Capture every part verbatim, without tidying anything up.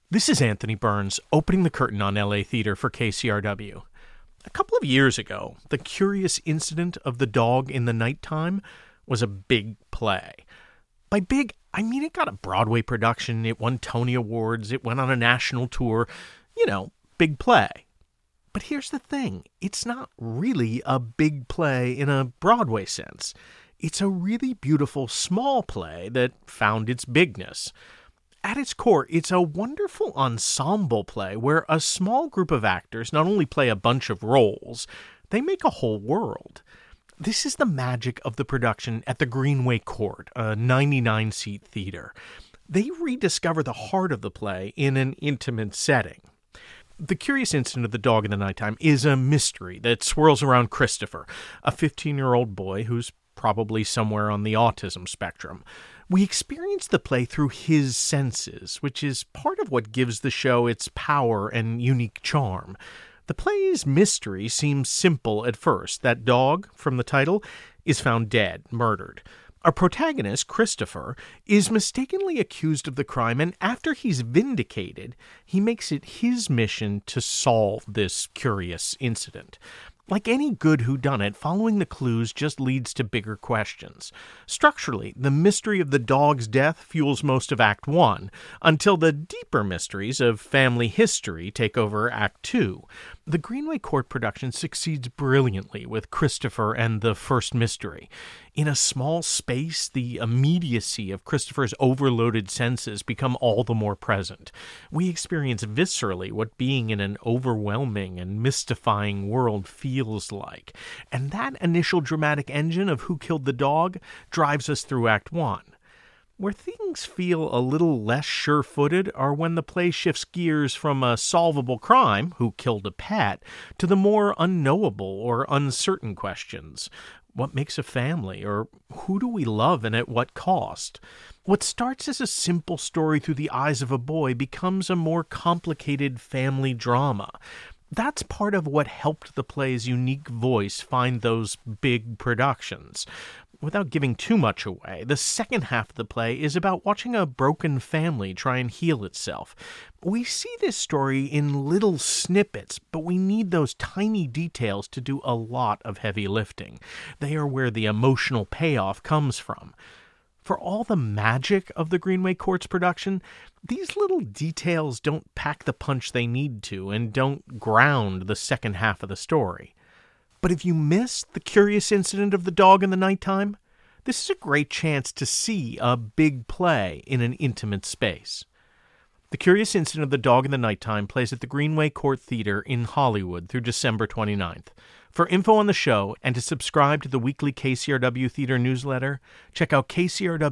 This is Anthony Burns, opening the curtain on L A theater for K C R W. A couple of years ago, The Curious Incident of the Dog in the Nighttime was a big play. By big, I mean it got a Broadway production, it won Tony Awards, it went on a national tour. You know, big play. But here's the thing, it's not really a big play in a Broadway sense. It's a really beautiful small play that found its bigness. At its core, it's a wonderful ensemble play where a small group of actors not only play a bunch of roles, they make a whole world. This is the magic of the production at the Greenway Court, a ninety-nine seat theater. They rediscover the heart of the play in an intimate setting. The Curious Incident of the Dog in the Nighttime is a mystery that swirls around Christopher, a fifteen-year-old boy who's probably somewhere on the autism spectrum. We experience the play through his senses, which is part of what gives the show its power and unique charm. The play's mystery seems simple at first. That dog, from the title, is found dead, murdered. Our protagonist, Christopher, is mistakenly accused of the crime, and after he's vindicated, he makes it his mission to solve this curious incident. Like any good whodunit, following the clues just leads to bigger questions. Structurally, the mystery of the dog's death fuels most of Act One, until the deeper mysteries of family history take over Act Two. The Greenway Court production succeeds brilliantly with Christopher and the first mystery. In a small space, the immediacy of Christopher's overloaded senses become all the more present. We experience viscerally what being in an overwhelming and mystifying world feels like. And that initial dramatic engine of who killed the dog drives us through Act One. Where things feel a little less sure-footed are when the play shifts gears from a solvable crime, who killed a pet, to the more unknowable or uncertain questions. What makes a family, or who do we love and at what cost? What starts as a simple story through the eyes of a boy becomes a more complicated family drama. That's part of what helped the play's unique voice find those big productions. Without giving too much away, the second half of the play is about watching a broken family try and heal itself. We see this story in little snippets, but we need those tiny details to do a lot of heavy lifting. They are where the emotional payoff comes from. For all the magic of the Greenway Court's production, these little details don't pack the punch they need to and don't ground the second half of the story. But if you missed The Curious Incident of the Dog in the Nighttime, this is a great chance to see a big play in an intimate space. The Curious Incident of the Dog in the Nighttime plays at the Greenway Court Theater in Hollywood through December twenty-ninth. For info on the show and to subscribe to the weekly K C R W Theater newsletter, check out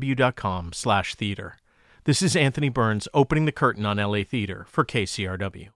kcrw.com slash theater. This is Anthony Burns opening the curtain on L A Theater for K C R W.